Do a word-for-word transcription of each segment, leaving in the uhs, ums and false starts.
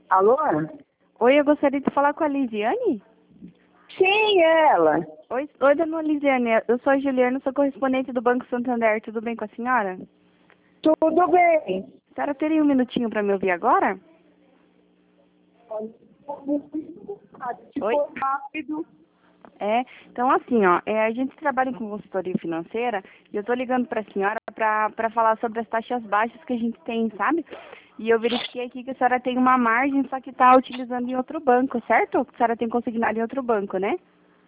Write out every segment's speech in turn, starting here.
Alô? Oi, eu gostaria de falar com a Lisiane. Sim, ela. Oi, oi, dona Lisiane, eu sou a Juliana, sou correspondente do Banco Santander, tudo bem com a senhora? Tudo bem. A senhora teria um minutinho para me ouvir agora? Oi? Rápido. É, então assim, ó, é, a gente trabalha com consultoria financeira e eu tô ligando para a senhora para falar sobre as taxas baixas que a gente tem, sabe? E eu verifiquei aqui que a senhora tem uma margem, só que está utilizando em outro banco, certo? A senhora tem consignado em outro banco, né?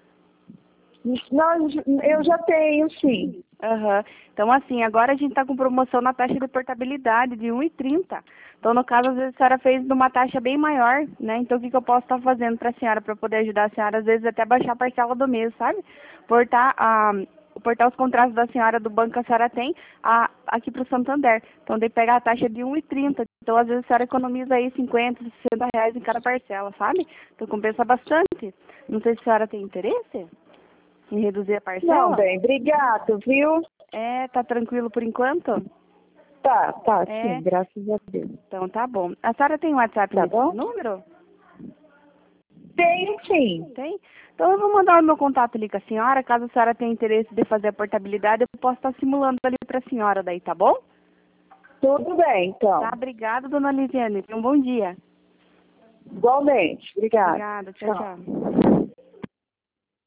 Nós, eu já tenho, sim. Aham. Então, assim, agora a gente está com promoção na taxa de portabilidade de um e trinta. Então, no caso, às vezes a senhora fez numa taxa bem maior, né? Então, o que, que eu posso estar fazendo para a senhora, para poder ajudar a senhora, às vezes até baixar a parcela do mês, sabe? Portar, a, portar os contratos da senhora do banco que a senhora tem a, aqui para o Santander. Então, daí pegar a taxa de um e trinta. Então, às vezes a senhora economiza aí cinquenta, sessenta reais em cada parcela, sabe? Então, compensa bastante. Não sei se a senhora tem interesse em reduzir a parcela. Não, bem, obrigado, viu? É, tá tranquilo por enquanto? Tá, tá, É. sim, graças a Deus. Então tá bom. A senhora tem WhatsApp Tá nesse bom? número? Tenho, sim. Tem? Então eu vou mandar o meu contato ali com a senhora. Caso a senhora tenha interesse de fazer a portabilidade, eu posso estar simulando ali pra senhora daí, tá bom? Tudo bem, então. Tá, obrigada, dona Lisiane. Tenha um bom dia. Igualmente. Obrigada. Obrigada, tchau, tchau.